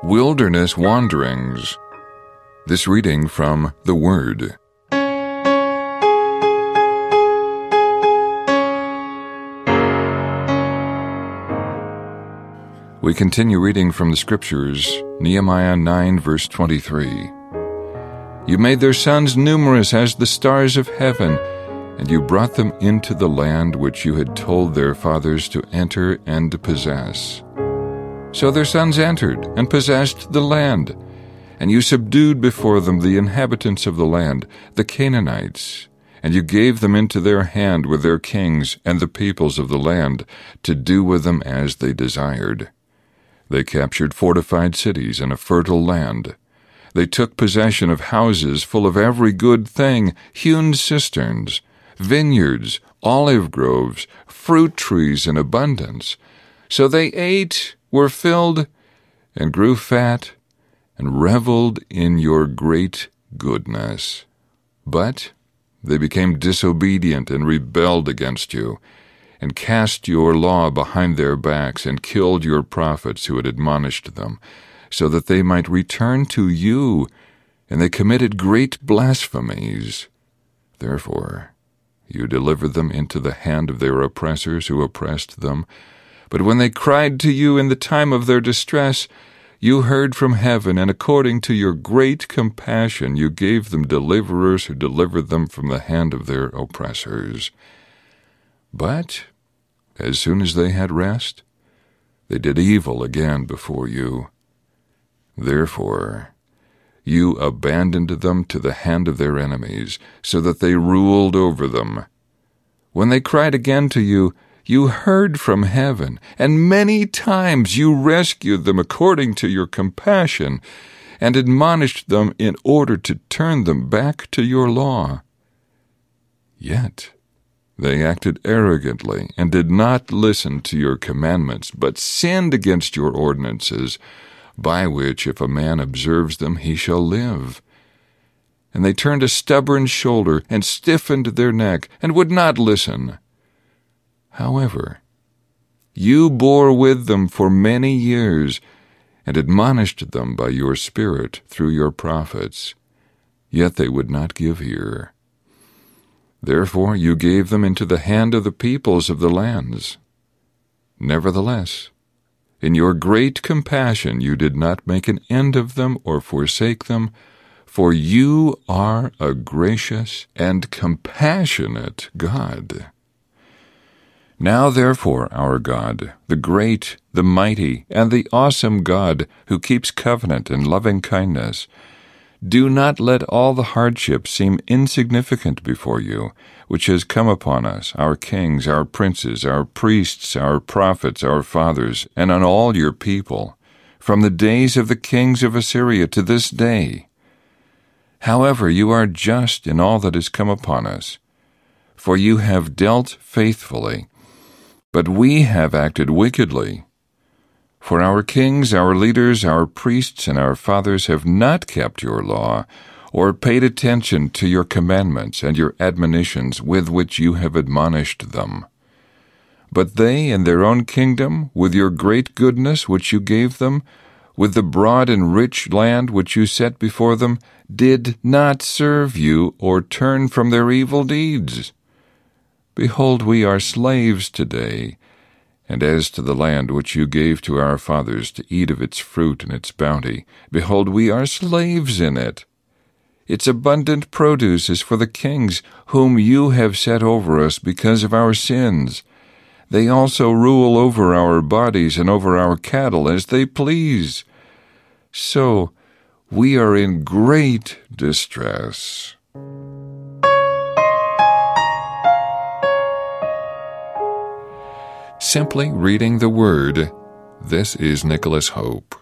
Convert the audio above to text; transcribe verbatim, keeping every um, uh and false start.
Wilderness Wanderings. This reading from The Word. We continue reading from the Scriptures, Nehemiah nine, verse twenty-three. You made their sons numerous as the stars of heaven, and you brought them into the land which you had told their fathers to enter and possess. So their sons entered and possessed the land, and you subdued before them the inhabitants of the land, the Canaanites, and you gave them into their hand with their kings and the peoples of the land, to do with them as they desired. They captured fortified cities and a fertile land. They took possession of houses full of every good thing, hewn cisterns, vineyards, olive groves, fruit trees in abundance. So they ate, were filled, and grew fat, and reveled in your great goodness. But they became disobedient and rebelled against you, and cast your law behind their backs, and killed your prophets who had admonished them, so that they might return to you, and they committed great blasphemies. Therefore you delivered them into the hand of their oppressors who oppressed them. But when they cried to you in the time of their distress, you heard from heaven, and according to your great compassion you gave them deliverers who delivered them from the hand of their oppressors. But as soon as they had rest, they did evil again before you. Therefore you abandoned them to the hand of their enemies, so that they ruled over them. When they cried again to you, you heard from heaven, and many times you rescued them according to your compassion, and admonished them in order to turn them back to your law. Yet they acted arrogantly, and did not listen to your commandments, but sinned against your ordinances, by which if a man observes them he shall live. And they turned a stubborn shoulder, and stiffened their neck, and would not listen. However, you bore with them for many years, and admonished them by your Spirit through your prophets, yet they would not give ear. Therefore you gave them into the hand of the peoples of the lands. Nevertheless, in your great compassion you did not make an end of them or forsake them, for you are a gracious and compassionate God. Now therefore, our God, the great, the mighty, and the awesome God, who keeps covenant and loving kindness, do not let all the hardship seem insignificant before you, which has come upon us, our kings, our princes, our priests, our prophets, our fathers, and on all your people, from the days of the kings of Assyria to this day. However, you are just in all that has come upon us, for you have dealt faithfully, but we have acted wickedly. For our kings, our leaders, our priests, and our fathers have not kept your law, or paid attention to your commandments and your admonitions with which you have admonished them. But they in their own kingdom, with your great goodness which you gave them, with the broad and rich land which you set before them, did not serve you or turn from their evil deeds. Behold, we are slaves today, and as to the land which you gave to our fathers to eat of its fruit and its bounty, behold, we are slaves in it. Its abundant produce is for the kings whom you have set over us because of our sins. They also rule over our bodies and over our cattle as they please. So we are in great distress. Simply reading the Word. This is Nicholas Hope.